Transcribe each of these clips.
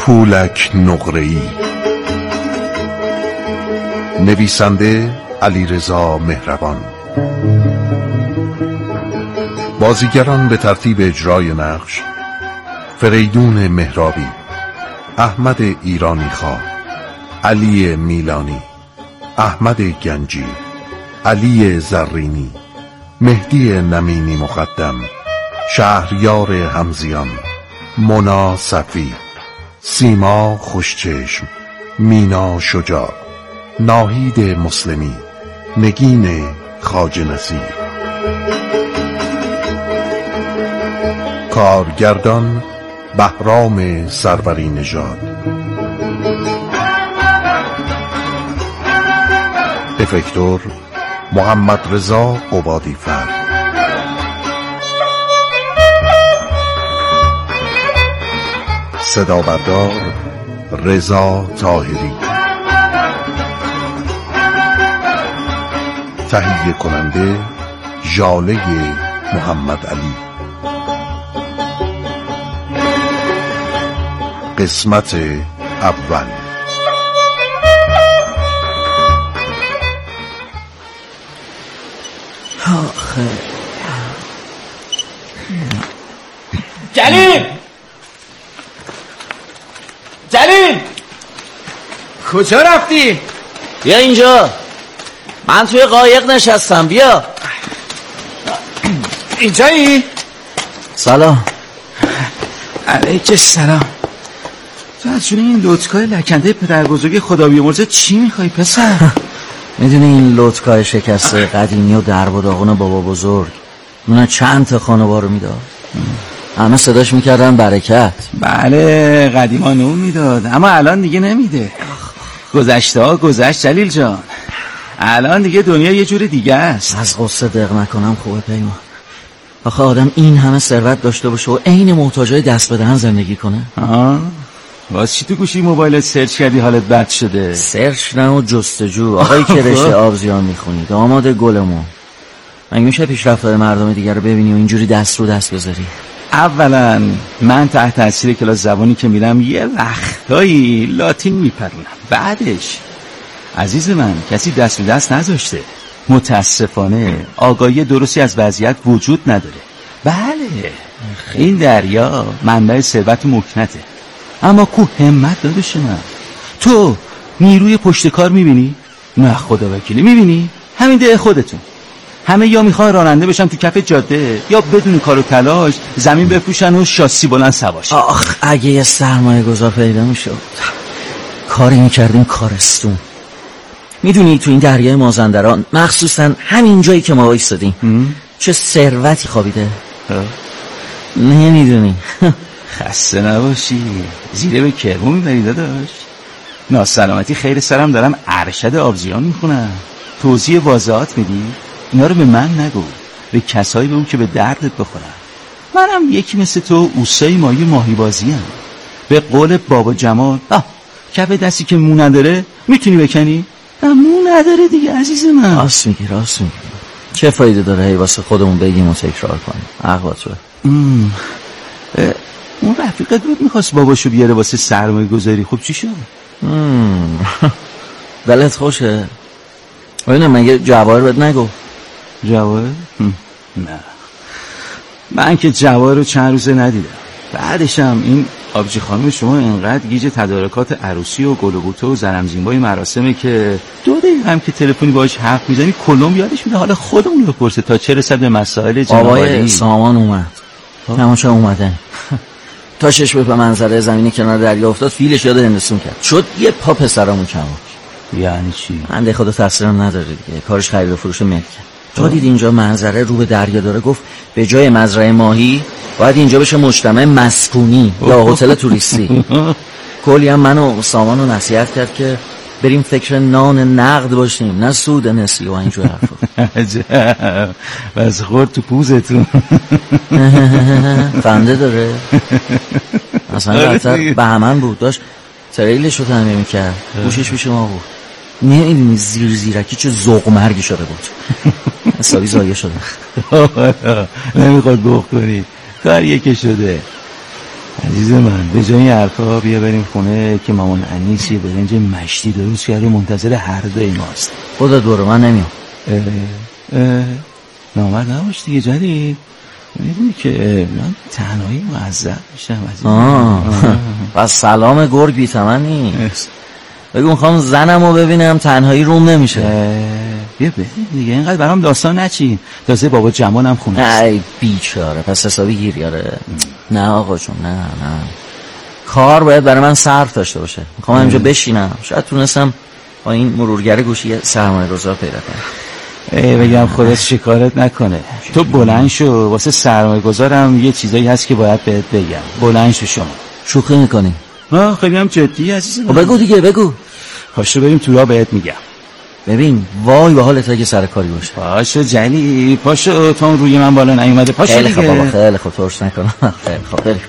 پولک نقره‌ای. نویسنده علیرضا مهربان. بازیگران به ترتیب اجرای نقش: فریدون مهرابی، احمد ایرانیخواه، علی میلانی، احمد گنجی، علی زرینی، مهدی نمینی مقدم، شهریار همزیان، مونا صفی، سیما خوشچشم، مینا شجاع، ناهید مسلمی، نگین خواجه نصیر. کارگردان بهرام سروری نژاد. افکتور محمد رضا قبادی فر. صدا بردار رضا طاهری. تهیه کننده ژاله محمد علی. قسمت اول. جلیل کجا رفتی؟ بیا اینجا، من توی قایق نشستم. بیا اینجایی؟ سلام. علیک السلام. تو از جون این لطکای لکنده پدربزرگ خدا بیامرزه چی میخوای پسر؟ میدونی این لطکای شکسته قدیمی و درب و داغون بابا بزرگ اون چند تا خانوار رو میداد؟ همه صداش میکردن برکت. بله قدیما نون میداد، اما الان دیگه نمیده. گذشته ها گذشت جلیل جان، الان دیگه دنیا یه جور دیگه است. از قصه دق نکنم خوبه پیمان. آخه آدم این همه ثروت داشته باشه و عین محتاجای دست به دهن زندگی کنه؟ واسه چی تو گوشی موبایلت سرچ کردی حالت بد شده؟ سرچ نه و جستجو. آقایی که رشته آبزیان میخونی، داماد گلمون، مگه میشه پیشرفت‌های مردم دیگر رو ببینی و اینجوری دست رو دست بذاری؟ اولا من تحت تاثیر کلاس زبانی که میرم یه وقتایی لاتین میپرونم. بعدش عزیز من کسی دست به دست نذاشته. متاسفانه آگاهی درستی از وضعیت وجود نداره. بله این دریا منبع ثروت مکنته، اما کو همت داداش من. تو نیروی پشت کار میبینی؟ نه خدا وکیلی میبینی؟ همین ده خودتون همه یا میخوان راننده بشن تو کف جاده یا بدون کار و تلاش زمین بپوشن و شاسی بلند سوارشن. آخ اگه یه سرمایه گذار پیدا میشد کاری میکردیم کارستون. میدونی تو این دریای مازندران مخصوصا همین جایی که ما وایسادیم چه ثروتی خوابیده؟ نمیدونی. خسته نباشی، زیره به کرمو میبری داداش. ناسلامتی خیر سرم دارم ارشد آبزیان میخونم. توضیح واضحات میدی؟ اینا رو به من نگو، به کسایی بگو که به دردت بخورن. منم یکی مثل تو اوسای ماهی ماهی بازیم. به قول بابا جمال کف دستی که مو نداره میتونی بکنی؟ مو نداره دیگه عزیز من. راست میگی. چه فایده داره هی واسه خودمون بگیم و تکرار کنیم؟ حق تو. اون رفیقت بود میخواست باباشو بیاره واسه سرمایه گذاری، خب چی شد؟ دلت خوشه؟ ببینم مگه جواهر بهت نگو؟ جواهر؟ نه من که جواهر رو چند روزه ندیدم. بعدشم این آبجی خانم شما اینقدر گیج تدارکات عروسی و گل و بوته و زرمزینبای مراسمه که 2 دقیقه هم که تلفنی باهاش حرف میزنی کلم یادش میده حالا خودمون رو بپرسه تا چه رسد به مسائل جنابالی. آقای سامان اومد. تماشا اومدن. تا چشم به منظره زمینی کنار دریا افتاد فیلش یاد هندستون کرد. شد یه پا پسرامون کماک. یعنی چی؟ من خدا تاثیرم نداره دیگه. کارش خرید و فروش ملکه. تا دید اینجا منظره رو به دریا داره گفت به جای مزرعه ماهی باید اینجا بشه مجتمع مسکونی یا هتل توریستی. کلی هم منو سامانو نصیحت کرد که بریم فکر نان نقد باشیم نه سود نسی و اینجور حرفا. عجب بس خورد تو پوزتون. فنده داره اصلا رفتر به همن بود داشت تریلش رو تعمیر میکرد گوشش پیش ما بود. نمیدونی زیرکی چه ذوق مرگی شده بود. حسابی زایه شده. نمیخواد گوخ کنید کاریه که شده. عزیز من به جای این حرفا بیا بریم خونه که مامان انیس یه برنج مشتی درست کرده منتظر هر دوی ماست. خودت برو، من نمیام. نامرد نباش دیگه جدید، میدونی که من تنهایی معذب میشم عزیز. پس سلام گرگ بی تمن نیست. بگو میخوام زنمو ببینم، تنهایی روم نمیشه. بیا بریم دیگه، اینقدر برام داستان نچین. تازه بابا جمالم خونه. ای بیچاره، پس حسابی گیریاره. نه آقا جون، نه کار باید برای من صرف داشته باشه. میخوام اینجا بشینم، شاید تونستم با این مرورگر گوشی سرمایه‌گذار پیدا کنم. بگم خودت شکارت نکنه. تو بلند شو، واسه سرمایه‌گذارم یه چیزایی هست که باید بهت بگم. بلند شو شما. شوخی میکنی؟ خیلی هم جدی عزیزم. بگو دیگه، بگو. پاشو بریم تو راه بهت میگم. ببین وای به حالت اگه سر کاری باشه. پاشو جلی، پاشو، تا روی من بالا نیومده. پاشو خیلی دیگه. خب بابا، خیلی خب، ترس نکنم. خیلی خب بریم.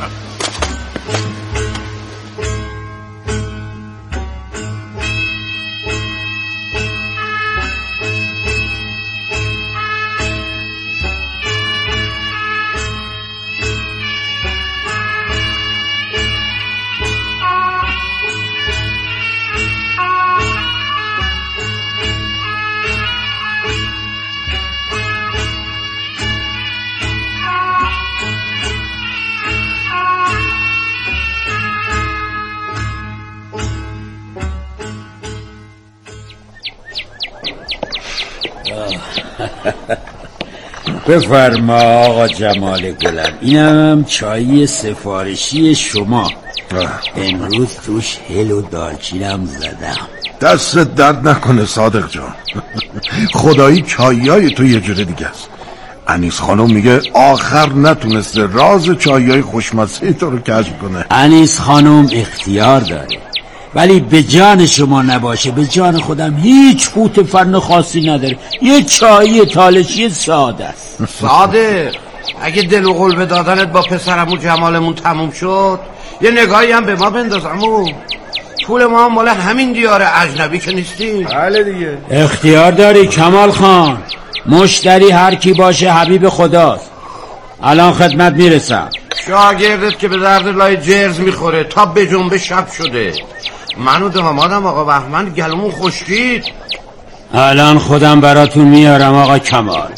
بفرما آقا جمال گلم، اینم چایی سفارشی شما. امروز توش هل و دالچینم زدم. دست درد نکنه صادق جان. خدایی چاییای تو یه جوره دیگه است. انیس خانم میگه آخر نتونسته راز چاییای خوشمزه تو رو کشف کنه. انیس خانم اختیار داره، ولی به جان شما نباشه به جان خودم هیچ قوت فن خاصی نداره. یه چایی تالشی ساده است. صادق، اگه دل و قلب دادنت با پسرمو جمالمون تموم شد یه نگاهی هم به ما بندازمو. پول ما هم مال همین دیار اجنبی که نیستیم. بله دیگه. اختیار داری کمال خان. مشتری هر کی باشه حبیب خداست. الان خدمت میرسم. شاگردت که به درد لای جرز میخوره تا به جنبه شب شده. من و دامادم آقا بهمن گلومون خشکید. الان خودم براتون میارم آقا کمال.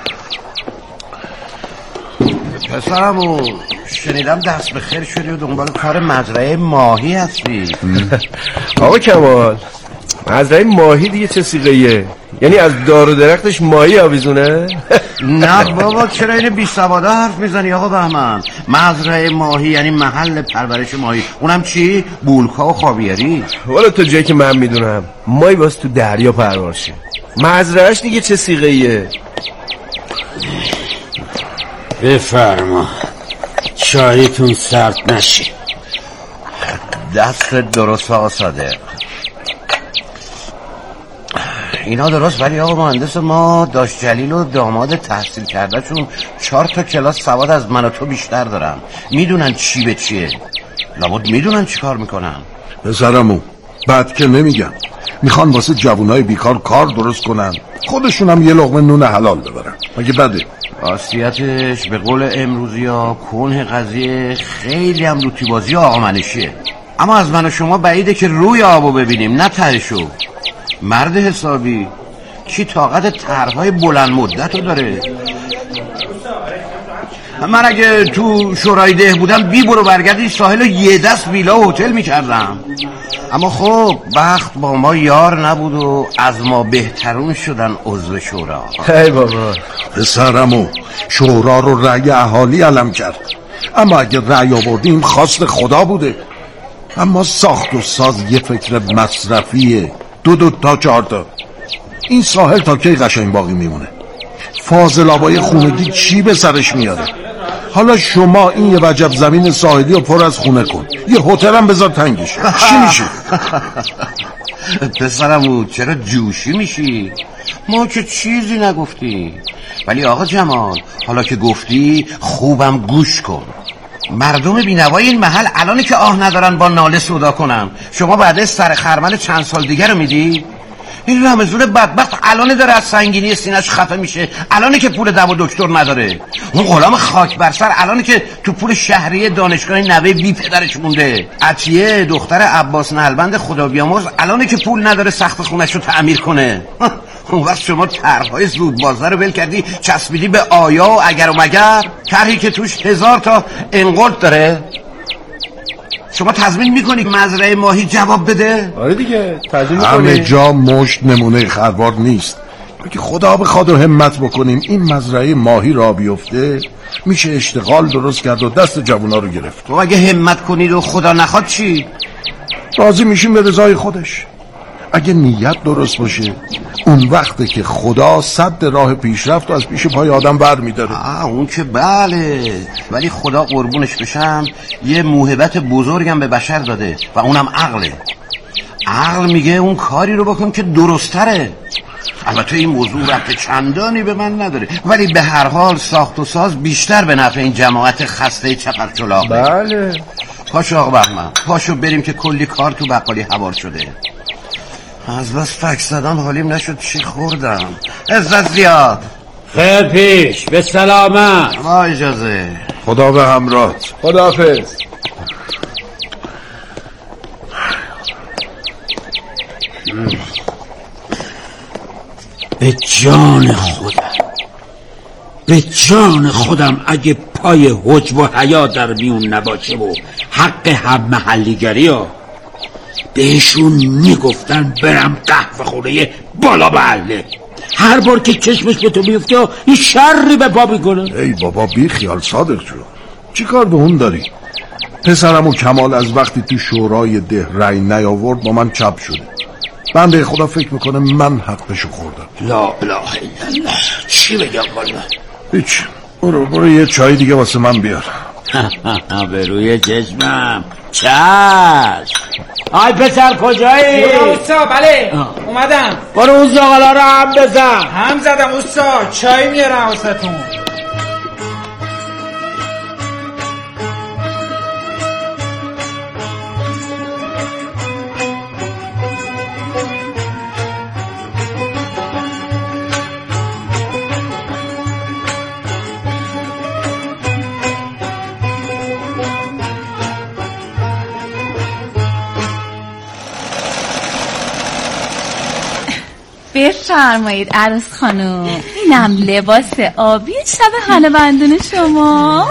پسرمو شنیدم دست به خیر شدی و دنبال کار مزرعه ماهی هستی. آقا کمال، مزرعه ماهی دیگه چه سیغه‌ایه؟ یعنی از دار و درختش ماهی آویزونه؟ نه بابا، چرا این بی سواده حرف میزنی آقا بهمن؟ مزرعه ماهی یعنی محل پرورش ماهی. اونم چی؟ بولکا و خاویاری. والا تا جایی که من میدونم ماهی واسه تو دریا پرورش شه. مزرعهش دیگه چه سیغه‌ایه؟ بفرما چایتون سرد نشه. دست درست آقا صادق. اینا درست، ولی آقا مهندس ما داشت جلیل و داماد تحصیل کرده چون 4 کلاس سواد از من و تو بیشتر دارن. میدونن چی به چیه. لابد میدونن چی کار میکنن. پسرمو بعد که نمیگم، میخوان واسه جوانای بیکار کار درست کنن، خودشون هم یه لقمه نون حلال ببرن. مگه بده؟ راستیتش به قول امروزی ها کنه قضیه خیلی هم لوتی بازی آقا منشیه. اما از من و شما بعیده که روی آبو ببینیم نه تهشو. مرد حسابی کی طاقت طرح‌های بلند مدت رو داره؟ من اگه تو شورای ده بودم بی برو برگردی ساحل و یه دست ویلا و هتل میکردم. اما خب بخت با ما یار نبود و از ما بهترون شدن عضو شورا. ای بابا، پسرمو شورا رو رأی اهالی علم کرد، اما اگه رأی آوردیم خواست خدا بوده. اما ساخت و ساز یه فکر مصرفیه. 2 تا 4 تا. این ساحل تا کی قشنگ باقی میمونه؟ فاضلابای خونگی چی به سرش میاره؟ حالا شما این یه وجب زمین ساحلی رو پر از خونه کن، یه هتل هم بذار تنگش، چی میشه؟ پسرمو چرا جوشی میشی؟ ما که چیزی نگفتی. ولی آقا جمال حالا که گفتی خوبم گوش کن. مردم بینوای این محل الانی که آه ندارن با ناله سودا کنن. شما بعد سر خرمن چند سال دیگه رو میدی؟ این رمزون بدبخت الان داره از سنگینی سینه‌اش خفه میشه، الانه که پول دوا دکتر نداره. اون غلام خاک بر سر الانه که تو پول شهریه دانشگاه نوه بی پدرش مونده. عطیه دختر عباس نهلبند خدا بیامرز الانه که پول نداره سقف خونه‌شو تعمیر کنه. اون وقت شما طرح‌های زودبازه رو ول کردی چسبیدی به آیا و اگر و مگر، طرحی که توش 1000 تا انقلت داره. شما تضمین میکنی مزرعه ماهی جواب بده؟ آره دیگه تضمین همه میکنی. جا مشت نمونه خروار نیست. اگه خدا بخواد و همت بکنیم این مزرعه ماهی را بیفته میشه اشتغال درست کرد و دست جوونا رو گرفت. تو اگه همت کنید و خدا نخواد چی؟ راضی میشیم به رضای خودش. اگه نیت درست باشه اون وقته که خدا صد راه پیشرفت و از پیش پای آدم بر میداره. اون که بله، ولی خدا قربونش بشم یه موهبت بزرگم به بشر داده و اونم عقله. عقل میگه اون کاری رو بکن که درستره. البته این موضوع ربط چندانی به من نداره، ولی به هر حال ساخت و ساز بیشتر به نفع این جماعت خسته چقرچلاقه. بله. پاشو آقا بهمن، پاشو بریم که کلی کار تو بقالی هوار شده. از بس فک زدن حالیم نشد چی خوردم. عزت زیاد. خیر پیش، به سلامت. با اجازه. خدا به همراهت. خداحافظ. به جان خودم، به جان خودم اگه پای حجب و حیا در میون نباشه و حق هم محلیگری ها بهشون میگفتن برم قهوه خونه بالا بله. هر بار که چشمش به تو بیفته این شری به پا میکنه. ای بابا بی خیال صادق جو، چی کار به اون داری؟ پسرم و کمال از وقتی تو شورای ده رأی نیاورد با من چپ شده. بنده خدا فکر میکنه من حقشو خوردم. لا اله الا الله. چی بگم والا؟ هیچ. برو یه چای دیگه واسه من بیار. به روی چشمم. چشم. آی پسر کجایی؟ استاد بله اومدم. برو اون زاغلا رو هم بزن. هم زدم استاد، چای میارم واسهتون. بفرمایید عروس خانم، اینم لباس آبی شب هنه بندون شما.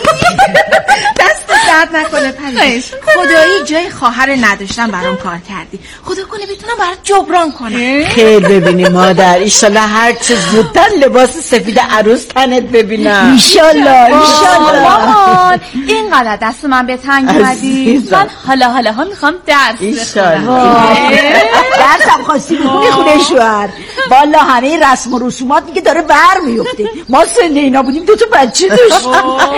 دست درد نکنه پری، خدایی جای خواهر نداشتم برام کار کردی. خدا کنه بتونم برات جبران کنم. خیلی ببینی مادر، ایشالله هر چه زودتر لباس سفید عروس تنت ببینم. ایشالله مامان اینقدر دست من به تنگ اومدی، من حالا ها میخوام درس بخونم. درسم خواستی بخونی خونه شوهر. والا همه رسم و رسومات میگه داره بر میفته. ما سن اینا بودیم 2 تا بچه داشتیم.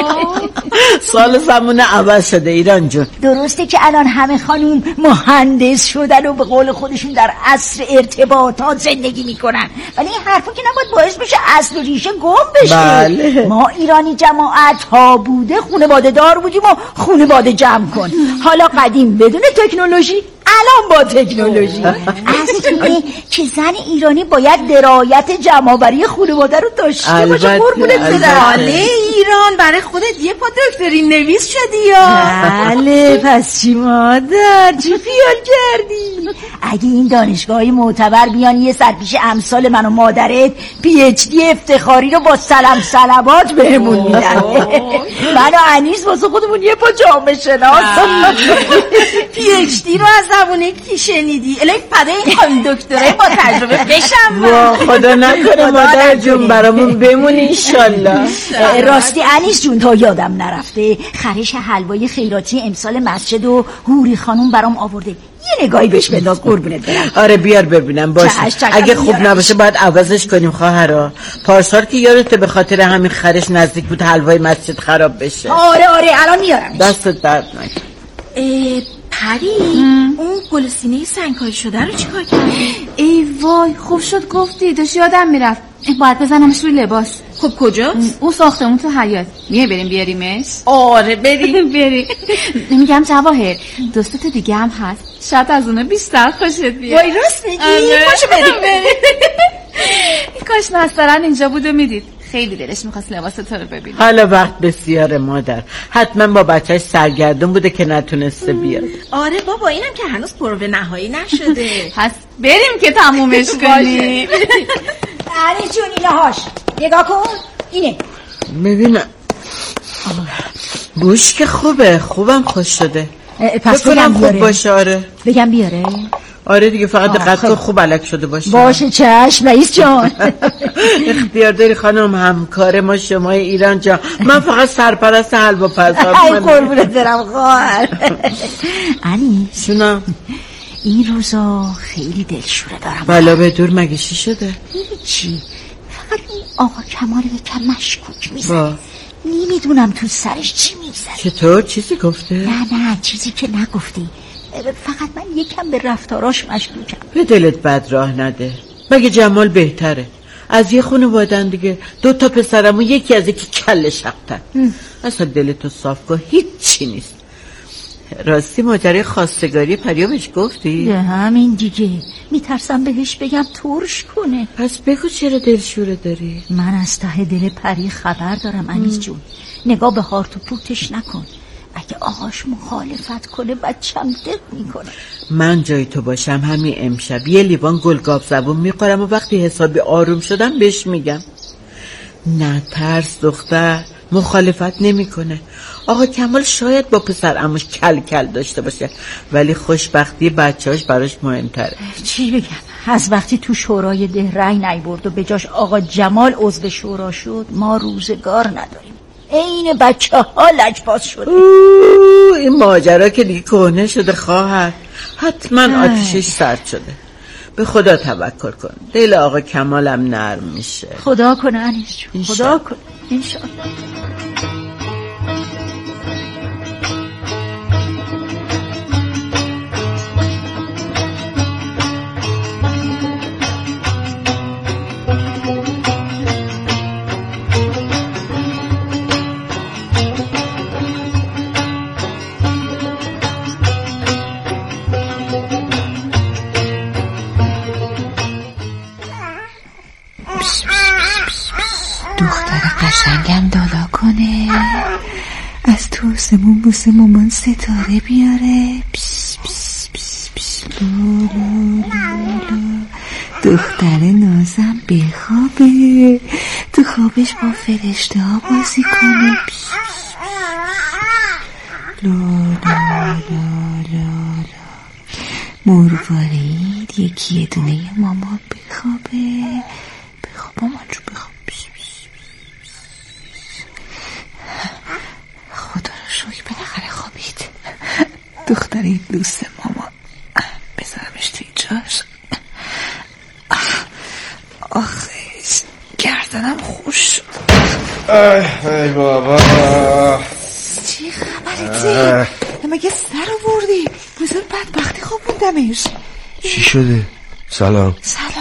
سال زمونه عوض شده ایران جون. درسته که الان همه خانوم مهندس شدن و به قول خودشون در عصر ارتباطات زندگی میکنن، ولی این حرفا که نباید باعث بشه اصل و ریشه گم بشه. بله. ما ایرانی جماعت ها بوده خانواده دار بودیم و خانواده جمع کن. حالا قدیم بدون تکنولوژی، الان با تکنولوژی. اصل اینه که زن ایرانی باید درایت جمع‌آوری خانواده رو داشته باشه. قربونت برم. ایران برای خودت یه پا دکتری نویس شدی یا؟ بله پس چی مادر، چی خیال کردی؟ اگه این دانشگاه‌های معتبر بیان یه سرپیش امثال من و مادرت PhD افتخاری رو با سلام صلوات بهمون میدن. من و انیس واسه خودمون یه پا جامعه شناس. PhD رو از زبونه کی شنیدی؟ الهی فدای این خانم دکتره با تجربه بشم. وا خدا نکنه مادر جون برامون بمونی انشالله. راستی انیس جون تا یادم نرفته خرش حلوای خیراتی امسال مسجد و هوری خانوم برام آورده، یه نگاهی بهش بنداز قربونت برم. آره بیار ببینم باشه. اگه خوب نباشه باید عوضش کنیم خواهرا. پارسال که یادته به خاطر همین خرش نزدیک بود حلوای مسجد خراب بشه. آره الان میارم. دستت درد نکنه. پری اون گل سینه سنگکاری شده رو چیکار کردی؟ ای وای خوب شد گفتی، داشت یادم میرفت. باید بزنمش روی لباس. خب کجاست؟ اون ساختمون تو حیاط. میای بریم بیاریمش؟ آره بریم. بریم. میگم جواهر دوستت دیگه هم هست، شاید از اونها بیشتر خوشت بیاد. وای راست میگی؟ پاشو بریم. کاش نسترن اینجا بود و میدید، خیلی دلش میخواست لباس تو رو ببینه. حالا وقت بسیار مادر، حتما با بچهش سرگردون بوده که نتونسته بیاد. آره بابا، اینم که هنوز پرو نهایی نشده. پس بریم که تمومش کنیم. علی جون اینهاش نگاه کن. اینه ببینم. بوش که خوبم خوش شده. پس بگم خوب باشه. آره بگم بیاره. آره دیگه، فقط دقت کن خوب علک شده باشه چشم رئیس جان. اختیار داری خانم، همکار ما شما ایران جان. من فقط سرپرست حلوا پزا. ای قربونت برم خواهر. علی شونم این روزا خیلی دلشوره دارم. بلا به دور مگه چی شده؟ چی؟ فقط این آقا کمال یکم مشکوک میزنه. نمیدونم تو سرش چی میزنه. چطور؟ چیزی گفته؟ نه چیزی که نگفتی، فقط من یکم به رفتاراش مشکوکم. به دلت بد راه نده، مگه جمال بهتره؟ از یه خانوادن دیگه، 2 تا پسرم و یکی از یکی کله شقتن. اصلا دلتو صاف کن، هیچ چی نیست. راستی ماجرای خواستگاری پریا بهش گفتی؟ همین دیگه، میترسم بهش بگم ترش کنه. پس بگو چرا دلشوره داری؟ من از ته دل پری خبر دارم انیس جون. نگاه به هارت و پورتش نکن، اگه آقاش مخالفت کنه بچم دق میکنه. من جای تو باشم همین امشب یه لیوان گلگاب زبون میخورم و وقتی حسابی آروم شدم بهش میگم نه ترس دختر، مخالفت نمیکنه. آقا کمال شاید با پسر عموش کل داشته باشه، ولی خوشبختی بچه‌اش براش مهمتره. چی بگم؟ از وقتی تو شورای ده رأی نیبرد و به جاش آقا جمال عضو شورا شد، ما روزگار نداریم. این بچه ها لجباز شده. این ماجرا که دیگه کهنه شده خواهر، حتما آتیشش سرد شده. به خدا توکل کن، دل آقا کمالم نرم میشه. خدا کنه انیس جون، خدا کنه انشالله. قشنگم دالا کنه، از تو سمون بوسه مامان ستاره بیاره. پیش پیش پیش پیش لو لو لو لو. دختر نازم بخوابه، تو خوابش با فرشته ها بازی کنه. پیش پیش پیش لو لو لو لو لو. مروارید یکی دونه ماما بخوابه. بخواب مامان جو بخواب. خدا رو شکر بالاخره خوابید. دختر این دوست ماما. بذارمش توی جاش. آخیش گردنم خوش شد. ای بابا چی خبرته؟ مگه سر آوردی؟ بذار بدبختی خوابوندمش. چی شده؟ سلام.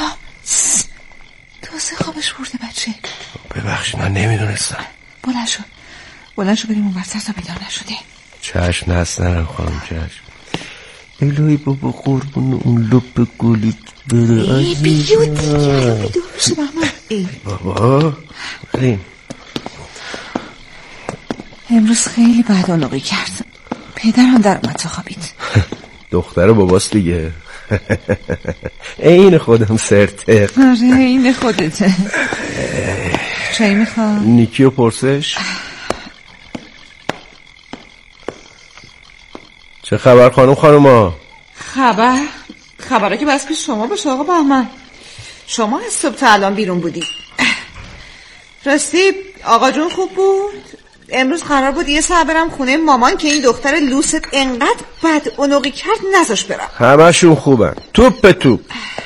تازه خوابش برده بچه. ببخشید من نمیدونستم. بلند شو بریم اون ورسر تا بیدار نشده. چشم نستنم خانم چشم. الهی بابا قربون اون لب گلیت بره. ای بیو دیگه بیدار بشه ای بابا بریم. امروز خیلی بد آلاقی کرد. پدرم در اومد تا خوابید. دختر باباست دیگه. این خودم سرتق. آره این خودته. چایی میخواد؟ نیکیو پرسش. چه خبر خانم؟ خبره که بس پیش شما باشه آقا بهمن. شما از صبح تا الان بیرون بودی. راستی آقا جون خوب بود؟ امروز قرار بود یه ساعت برم خونه مامان که این دختر لوست انقدر بد اونقی کرد نذاش برم. همشون خوبن، توپ به توپ.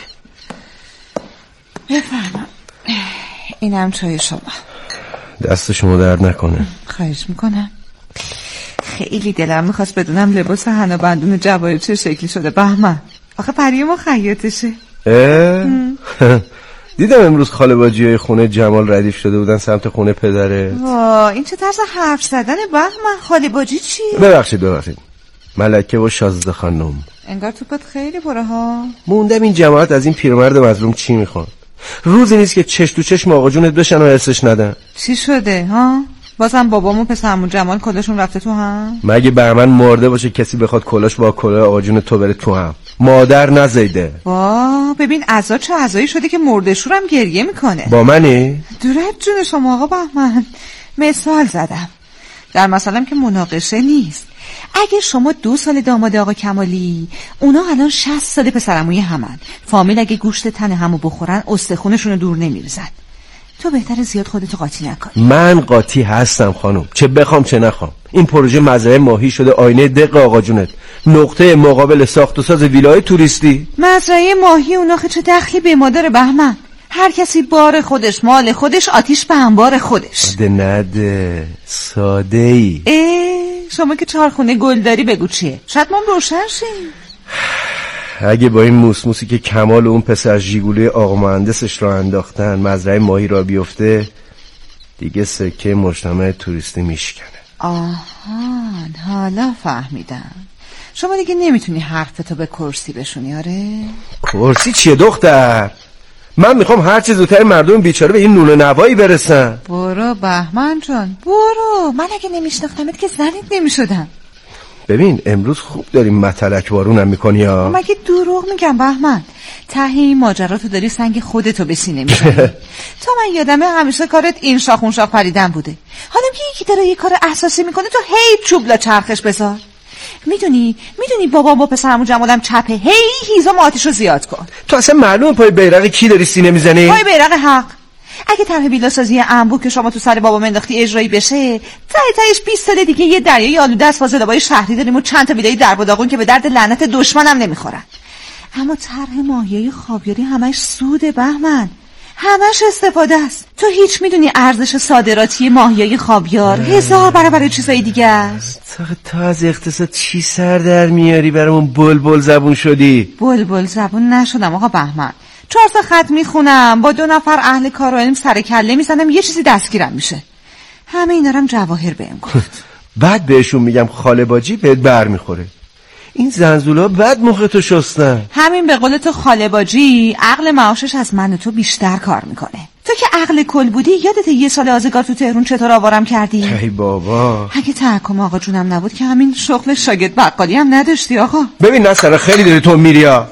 بفرما. اینم چای شما. دست شما درد نکنه. خواهش میکنم. خیلی دلم میخواست بدونم لباس حنا بندون جواهر چه شکلی شده بهمن. آخه پری ما خیاطشه. دیدم امروز خاله باجیای خونه جمال ردیف شده بودن سمت خونه پدره. این چه طرز حرف زدن بهمن؟ خاله باجی چی؟ ببخشید ملکه و شازده خانم. انگار توپت خیلی پره ها. موندم این جماعت از این پیرمرد مظلوم چی میخوان؟ روزی نیست که چش تو چشم آقا جونت بشن و ارثش ندن. چی شده ها؟ بازم بابامو پسرمون جمال کلاشون رفته تو هم؟ مگه بهمن مرده باشه کسی بخواد کلاش با کلاه آقا جون تو بره تو هم؟ مادر نزیده. ببین عزا چه عزایی شده که مرده شورم گریه میکنه. با منی؟ دورت جون شما آقا بهمن. مثال زدم. در مثالم که مناقشه نیست. اگه شما 2 سال داماد آقا کمالی، اونا الان 60 سال پسرعموی همن. فامیل اگه گوشت تن همو بخورن استخونشونو دور نمیریزن. تو بهتره زیاد خودتو قاطی نکنی. من قاطی هستم خانم، چه بخوام چه نخوام. این پروژه مزرعه ماهی شده آینه دق آقا جونت، نقطه مقابل ساخت و ساز ویلای توریستی. مزرعه ماهی اونا چه دخلی به ما داره بهمن؟ هر کسی بار خودش، مال خودش، آتیش به انبار خودش. نده ساده ای. شما که 4 خونه گل داری بگو چیه؟ شاید ما روشن شیم. اگه با این موسموسی که کمال اون پسر ژیگولی آقا مهندسش را انداختن مزرعه ماهی را بیفته، دیگه سکه مجتمع توریستی میشکنه. آهان حالا فهمیدم. شما دیگه نمیتونی حرفتو به کرسی بشونی. آره کرسی چیه دختر؟ من میخوام هر چه زودتر مردم بیچاره به این نون نوایی برسن. برو بهمن جان برو. من اگه نمیشناختمت که زنیت نمیشدم. ببین امروز خوب داریم متلک بارونم میکنی ها. مگه دروغ میگم بهمن؟ ته این ماجرا تو داری سنگ خودتو به سینه میزنی. تو من یادمه همیشه کارت این شاخ اون شاخ پریدن بوده. حالا که یکی داره یه کار اساسی میکنه تو هی چوبلا چرخش بذار. میدونی بابام با پسرمو جمالم چپه، هی هیزم آتیشو زیاد کن. تو اصلا معلومه پای بیرق کی داری سینه میزنی؟ پای بیرق حق. اگه طرح ویلاسازی انبو که شما تو سر بابام انداختی اجرایی بشه، تهش 20 سال دیگه یه دریای آلوده از فاضلابای شهری داریم و چند تا ویلای درب و داغون که به درد لعنت دشمنم نمیخورن. اما طرح ماهیای خاویاری همش سوده بهمن، همش استفاده است. تو هیچ میدونی ارزش صادراتی ماهیای خاویار 1000 برابر چیزای دیگه است. تا از اقتصاد چی سر در میاری برامون بلبل زبون شدی؟ بلبل زبون نشدم آقا بهمن. 4 تا خط میخونم، با 2 نفر اهل کار و علم سر کله میزنم، یه چیزی دستگیرم میشه. همه اینا هم جواهر بهم گفت. بعد بهشون میگم خاله باجی بهت بر میخوره. این زنزولا بعد مختو شستن. همین به قول تو خاله باجی عقل معاشش از من و تو بیشتر کار میکنه. تو که عقل کل بودی یادت 1 سال آزگار تو تهرون چطور آوارم کردی؟ ای بابا، اگه تحکم آقا جونم نبود که همین شغل شاگرد بقالی هم نداشتی آقا. ببین نصر خیلی داری تو میریا.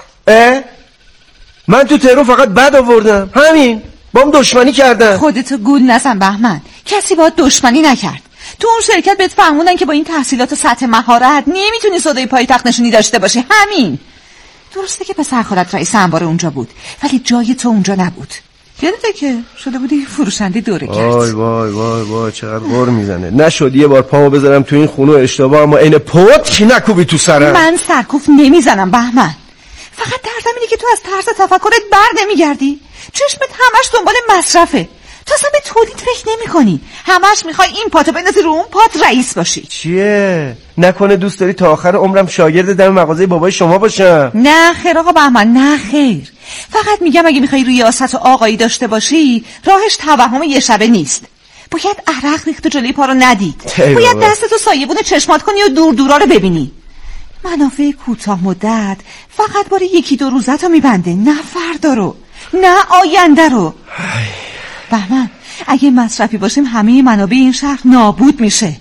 من تو تهرون فقط بد آوردم، همین. با هم دشمنی کردن. خودتو گول نزن بهمن، کسی باهات دشمنی نکرد. تو اون شرکت بهت فهموندن که با این تحصیلات و سطح مهارت نمیتونی صدای پایتخت نشونی داشته باشی. همین. درسته که پسر خالت رئیس انبار اونجا بود، ولی جای تو اونجا نبود. یادته که شده بودی فروشنده دوره‌گرد. وای چقدر غر میزنه. نشد یه بار پامو بذارم تو این خونه اشتباه، اما عین پوت کی نکوبی تو سرم. من سرکوف نمیزنم بهمن، فقط دردم اینه که تو از طرز تفکرت بر نمیگردی. چشمت همش دنبال مصرفه. تو اصلا به تولید فکر نمی کنی، همش میخوای این پاتو بندازی رو اون پات رئیس باشی. چیه؟ نکنه دوست داری تا آخر عمرم شاگرد دم مغازه بابای شما باشم؟ نه خیر آقا بهمن، نه خیر. فقط میگم اگه میخوای ریاست و آقایی داشته باشی راهش توهم یه شبه نیست. باید عرق ریخت و جلوی پا رو ندید. باید دستتو سایبون چشمات کنی و دور دورا رو ببینی. منافع کوتاه مدت فقط باره 1-2 روزتو میبنده، نه فردا رو، نه آینده رو. بهمن اگه مصرفی باشیم همه منابع این شهر نابود میشه.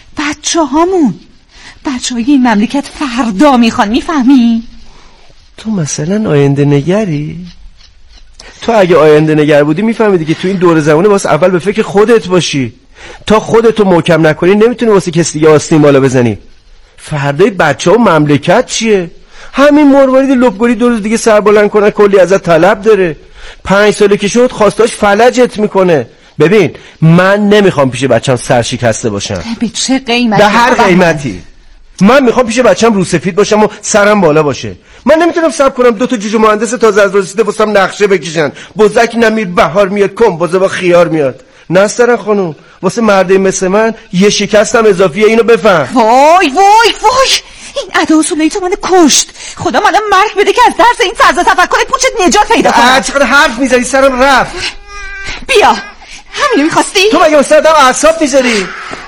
بچه‌های این مملکت فردا میخوان، میفهمی؟ تو مثلا آینده نگری؟ تو اگه آینده نگر بودی میفهمیدی که تو این دور زمانه واسه اول به فکر خودت باشی. تا خودتو محکم نکنی نمیتونی واسه کسی دیگه آستین بالا بزنی. فردای بچه‌ها و مملکت چیه؟ همین مروارید لپگوری 2 روز دیگه سر بلند کنن کلی ازت طلب داره. 5 ساله که شد خواستاش فلجت میکنه. ببین من نمیخوام پیش بچم سرشکسته باشم. به چه قیمتی؟ به هر قیمتی. من میخوام پیش بچم روسفید باشم و سرم بالا باشه. من نمیتونم صبر کنم 2 تا جوجه مهندس تازه از رسیده واسم نقشه بکشن. بزک نمیر بهار میاد، کمبوزه با خیار میاد. نسترن خانوم، واسه مرده مثل من یه شکستم اضافیه، اینو بفهم. وای این ادا و سوله تو منو کشت. خدا منو مرگ بده که از درس این طرز تفکر پوچت نجات پیدا کنم. چقدر حرف میزنی سرم رفت. بیا همینو میخواستی؟ تو مگه واسه آدم اعصاب میذاری؟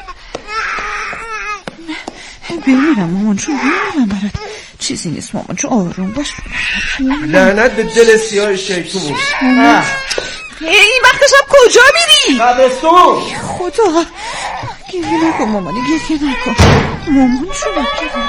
بمیرم مامان جون، بمیرم برات. چیزی نیست مامان جون، آروم باش. لعنت به دل سیاه شیطون. این وقت شب کجا میری؟ قبرستون. خدا گریه نکن مامان، گریه نکن مامان جون.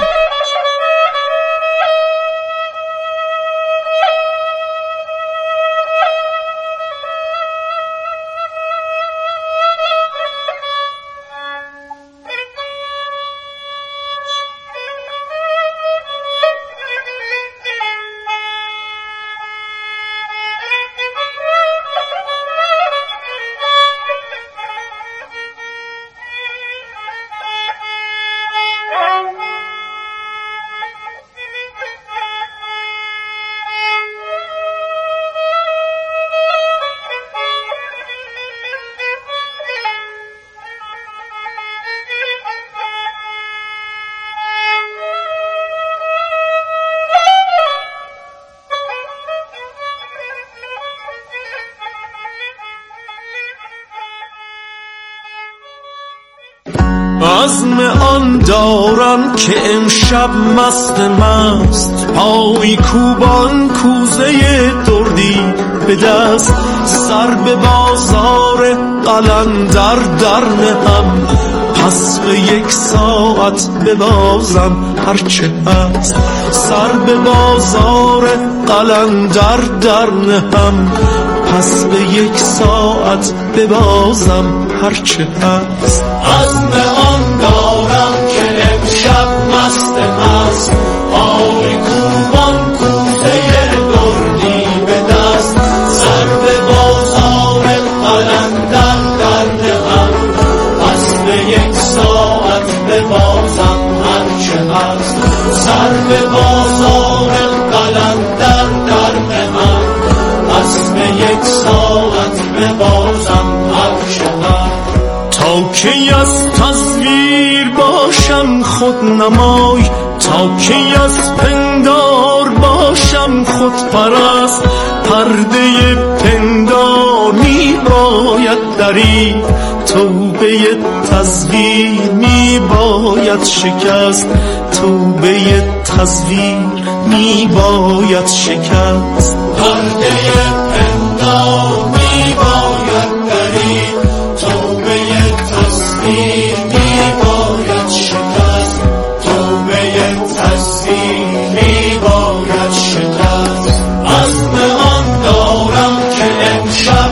عزم آن دارم که امشب مست پای کوبان کوزه دردی به دست، سر به بازار قلندر در نهم، پس به 1 ساعت ببازم هرچه هست. سر به بازار قلندر در نهم، پس به 1 ساعت ببازم هرچه هست. عزم آن دارم که امشب مست پای کوبان کوزه دردی به دست، سر به بازار قلندر در نهم، پس به 1 ساعت ببازم هرچه هست. سر به بازار قلندر در نهم، پس به 1 ساعت ببازم هرچه هست. تا کی از تصویر باشم خود نمای، تا کی از پندار باشم خود پرست، پرده پندار می باید درید، توبه تصویر می باید شکست، توبه تصویر می باید شکست. پرده پندار می باید درید، توبه تصویر می باید شکست، توبه تصویر می باید شکست. عزم آن دارم که امشب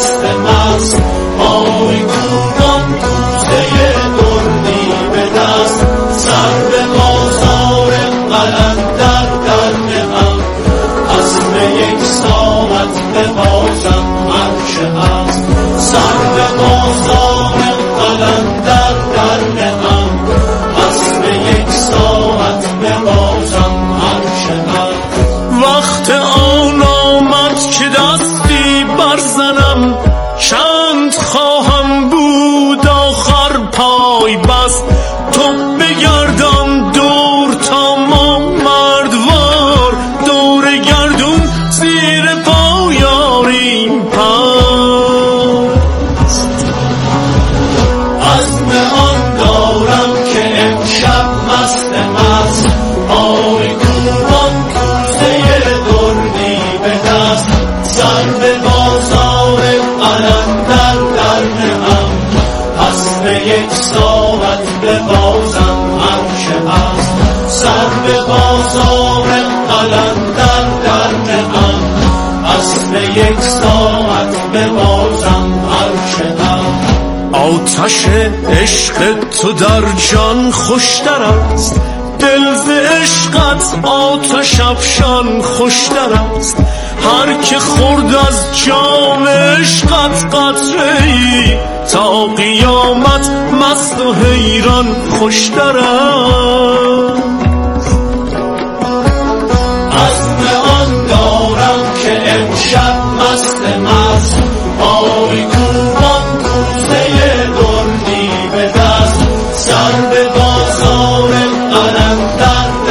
مست پای کوبان کوزه دردی به دست، سر به بازار قلندر در نهم، پس به 1 ساعت ببازم هرچه هست. سر به بازار قلندر در نهم، پس به 1 ساعت ببازم هرچه هست. وقت آن آمد که دستی برزنم، چند خواهم بود آخر پای بست. تو بگردان دور تا ما مردوار، دور گردون زیر پا یاریم پست. عزم آن دارم که امشب مست پای کوبان کوزه دردی به دست، سر به بازار قلندر در نهم، پس به 1 ساعت ببازم هرچه هست. سر به بازار قلندر در نهم، پس به 1 ساعت ببازم هرچه هست. آتش عشق تو در جان خوشتر است، دل ز عشقت آتش افشان خوشتر است. هر که خورد از جام عشقت قطره‌ای، تا قیامت مست و حیران خوشتر است. عزم آن دارم که امشب مست پای کوبان کوزه دردی به دست، سر به بازار قلندر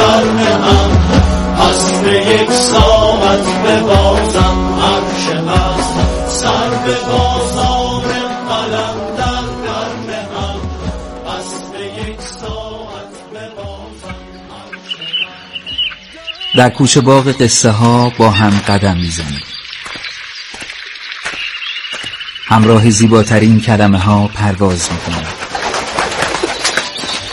در کوچه باغ قصه ها با هم قدم میزنیم. همراه زیباترین کلمه ها پرواز میکنیم.